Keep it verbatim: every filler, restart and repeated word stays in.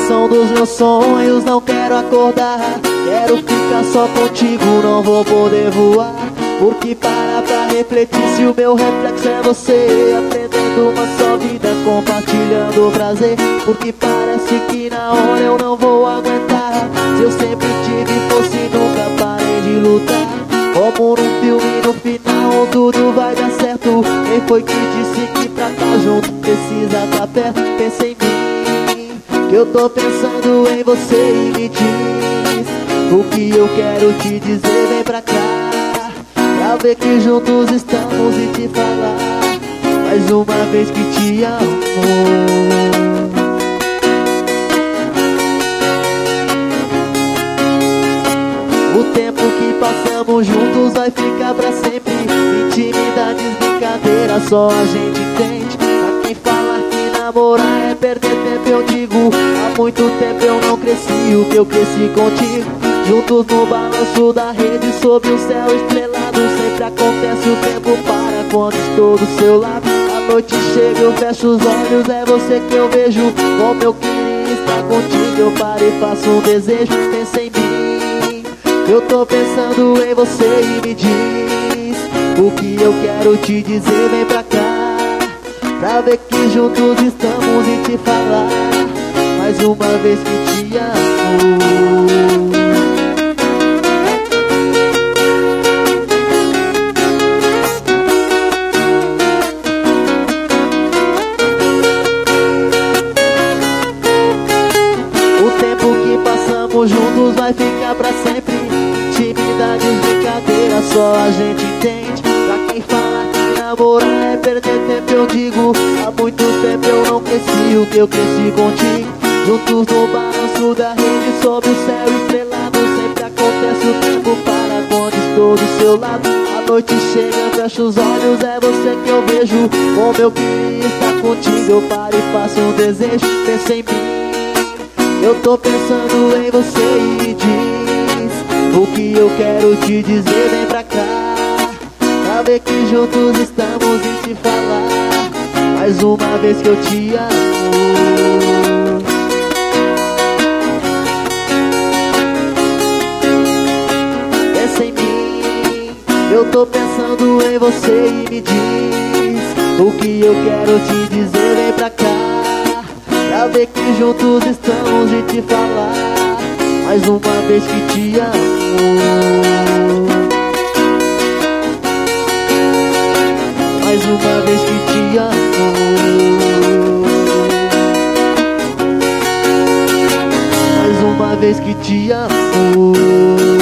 direção dos meus sonhos, não quero acordar. Quero ficar só contigo, não vou poder voar. Porque para pra refletir se o meu reflexo é você, aprendendo uma só vida, compartilhando o prazer. Porque parece que na hora eu não vou aguentar. Se eu sempre tive força e nunca parei de lutar. Como num filme, no final tudo vai dar certo. Quem foi que disse que pra tá junto precisa tá perto? Pensa em mim, que eu tô pensando em você. E me diz o que eu quero te dizer, vem pra cá, pra ver que juntos estamos e te falar mais uma vez que te amo. O tempo que passamos juntos vai ficar pra sempre. Intimidades, brincadeiras, só a gente entende. Pra quem fala que namorar é perder tempo, eu digo, há muito tempo eu não cresci o que eu cresci contigo. Juntos no balanço da rede, sob o céu estrelado. Sempre acontece, o tempo para quando estou do seu lado. A noite chega, eu fecho os olhos, é você que eu vejo. Como eu queria estar contigo, eu paro e faço um desejo. Pensa em mim, eu tô pensando em você. E me diz o que eu quero te dizer, vem pra cá, pra ver que juntos estamos e te falar mais uma vez que te amo. Juntos vai ficar pra sempre. Intimidades, brincadeiras, só a gente entende. Pra quem fala que namorar é perder tempo, eu digo, há muito tempo eu não cresci o que eu cresci contigo. Juntos no balanço da rede, sob o céu estrelado. Sempre acontece, o tempo para quando estou do seu lado. A noite chega, fecho os olhos, é você que eu vejo. Como eu queria estar contigo, eu paro e faço um desejo. Pensa em mim, eu tô pensando em você. E me diz o que eu quero te dizer, vem pra cá, pra ver que juntos estamos e te falar mais uma vez que eu te amo. Pensa em mim, eu tô pensando em você. E me diz o que eu quero te dizer, vem pra cá, pra ver que juntos estamos e te falar mais uma vez que te amo. Mais uma vez que te amo. Mais uma vez que te amo.